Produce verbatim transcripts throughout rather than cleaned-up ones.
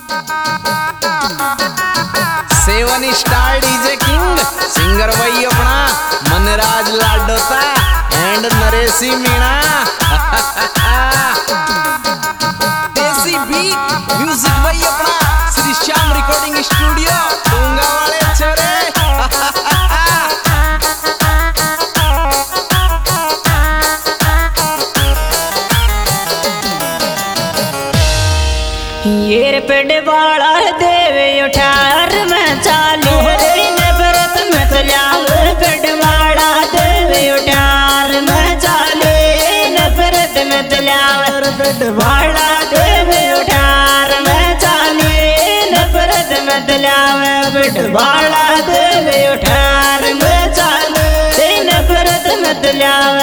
Seven star DJ king singer भाई अपना Manraj Ladota and Nareshi Meena. Desi beat music भाई अपना श्री श्याम रिकॉर्डिंग स्टूडियो टूंगा वाले छोरे। ये पेड़ वाला देवे उठार में चालू नफरत में तलाव पेड़ वाला देवे उठार में चालू नफरत में तलाव पेड़ वाला देवे उठार में चालू नफरत में तलाव पेड़ वाला देवे उठार में चालू नफरत में तलाव।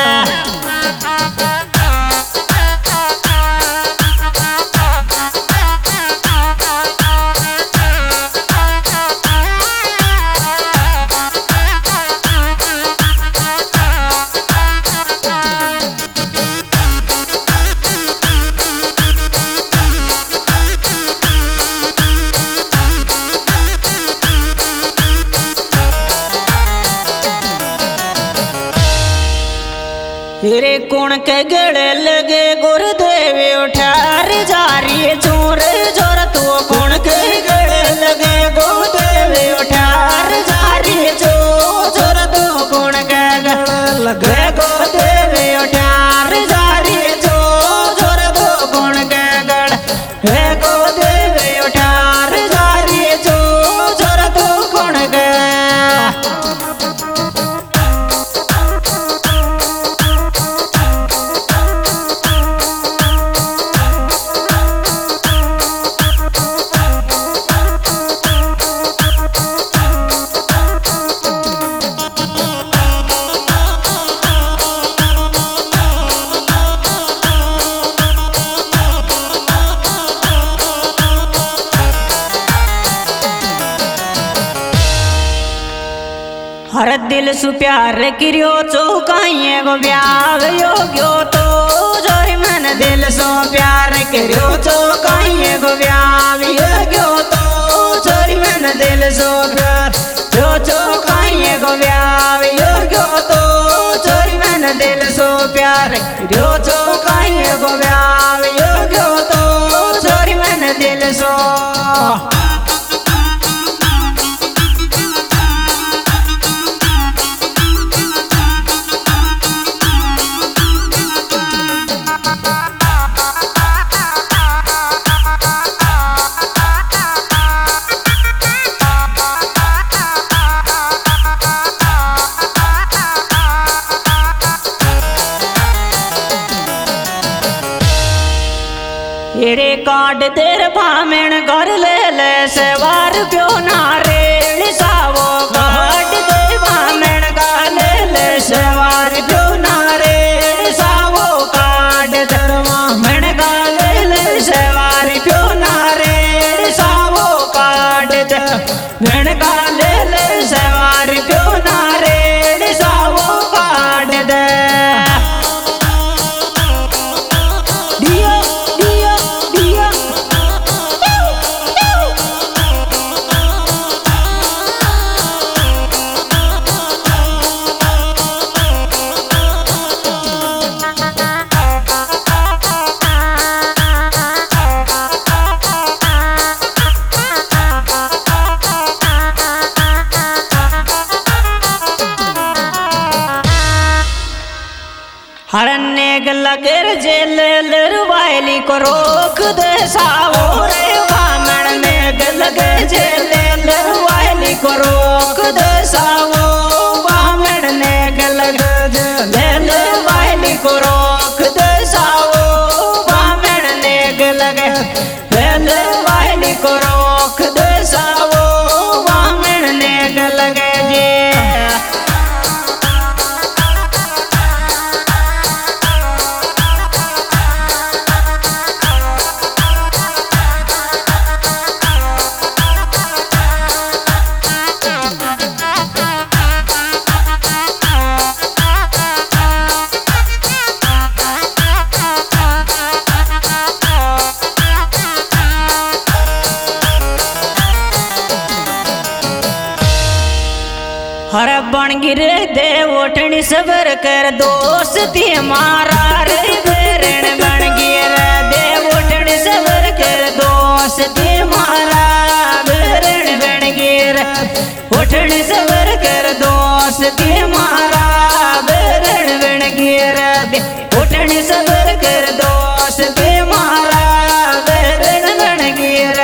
रे कौन के गड़े लगे गुरुदेव उठार जा रही है चोर जोर तू कौन के गड़े लगे गुरुदेव उठार जा रही है चोर जोर तू कौन के गड़े लगे गुरुदेव उठार जा रही है चोर जोर तू कौन के गड़े गुरुदेव उठार जा रही है चोर जोर तू कौन के। हर दिल सु प्यार किरियो चौकाइए गो ब्याह योग्यो तो जोरी मन दिल सो प्यार किरियो चौकाइए गो ब्याह योग्यो तो जोरी मन दिल सो प्यार जो चौकाइए गो ब्याह योग्यो तो जोरी मन दिल सो प्यार किरियो चौकाइए गो ब्याह योग्यो तो जोरी मन दिल सो। एरे काट तेरे भामेण घर ले ले सवार प्यो नारे सावो काट दे भामेण घर ले ले सवार प्यो नारे सावो काट तेरे भामेण घर ले ले सवार प्यो नारे सावो काट दे भामेण घर ले ले सवार प्यो नारे सावो काट दे। हरने लगेर जेल लरवायली को रोक दे सावो रे वामन ने लगे जेल लरवायली को रोक दे सावो वामन ने लगे जेल लरवायली को रोक दे सावो वामन ने लगे जेल लरवायली को रोक दे सावो वामन ने लगे जे। हर बन गिरे दे उठनी सबर कर दोस्ती मारा रे बेरण बन गिरे दे उठनी सबर कर दोस्ती मारा बेरण बन गिरे उठनी सबर कर दोस्ती मारा बेरण बन गिरे उठनी सबर कर दोस्ती मारा बेरण बन गिरे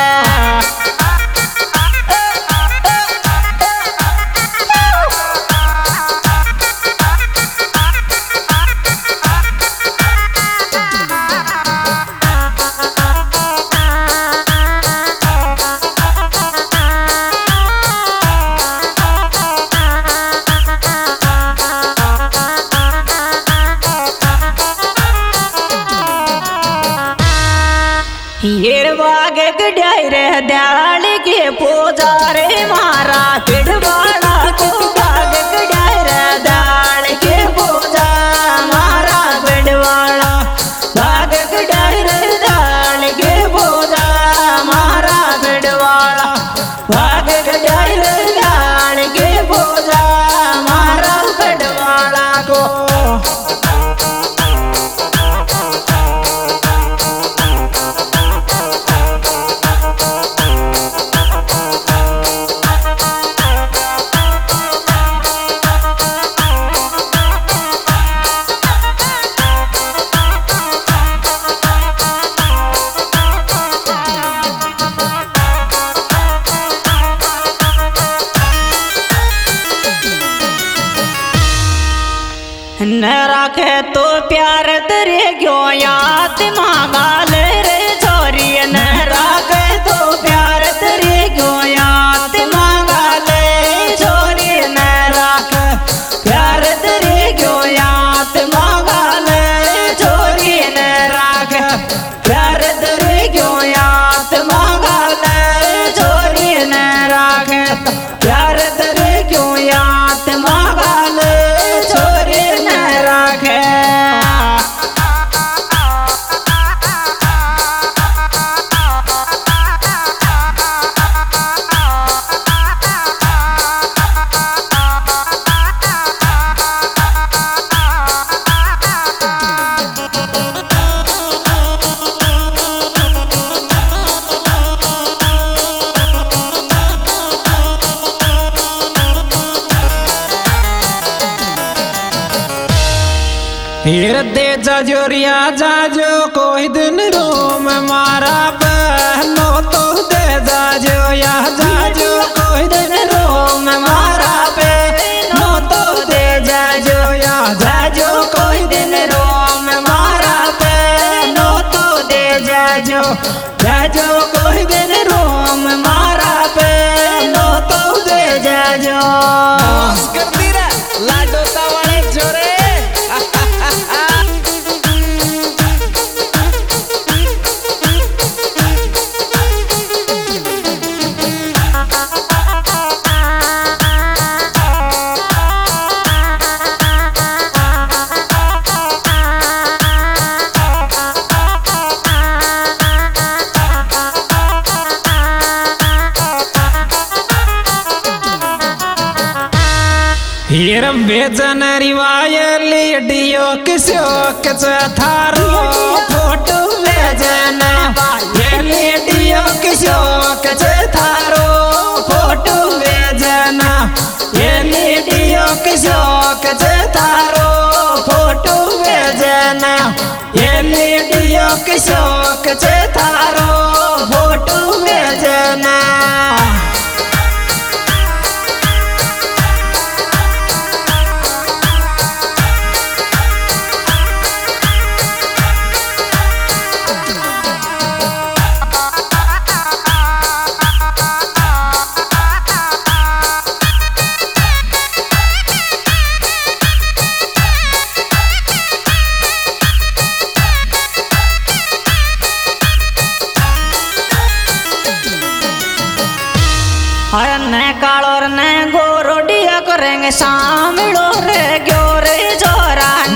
हीर बाग गड्याई रे दयाल के पूजा रे मारा पिड़वाड़ा को बाग गड्याई रे दयाल के पूजा मारा पिड़वाड़ा बाग गड्याई रे दयाल के पूजा मारा पिड़वाड़ा बाग गड्याई रे दयाल के पूजा मारा पिड़वाड़ा को न राखे तो प्यार तेरे क्यों याद मांगा ले रे छोरी न राखे तो प्यार तेरे क्यों याद मांगा ले छोरी न राखे प्यार तेरे क्यों याद मांगा ले छोरी न राखे प्यार तेरे क्यों याद मांगा ले छोरी न राखे प्यार तेरे क्यों याद मांगा ले छोरी राखे हीर दे जाजोरिया जाजो कोई दिन रोम मारा बहनो तो दे जाजो या जाजो कोई दिन रोम मारा बहनो तो दे जाजो या जाजो कोई दिन रोम मारा बहनो तो दे जाजो जाजो कोई दिन रोम मारा बहनो तो दे जाजो कर दीरा लाडो तावाले जोरे हीरम बेजन रिवायली डियो किसो कच थारो फोटो बेजन ये डियो किसो कच थारो फोटो बेजन ये डियो किसो कच थारो फोटो बेजन ये डियो किसो कच थारो फोटो बेजन न कालो न गोरो डिया करेंगे शामिलो रे ग्यो रे जोरा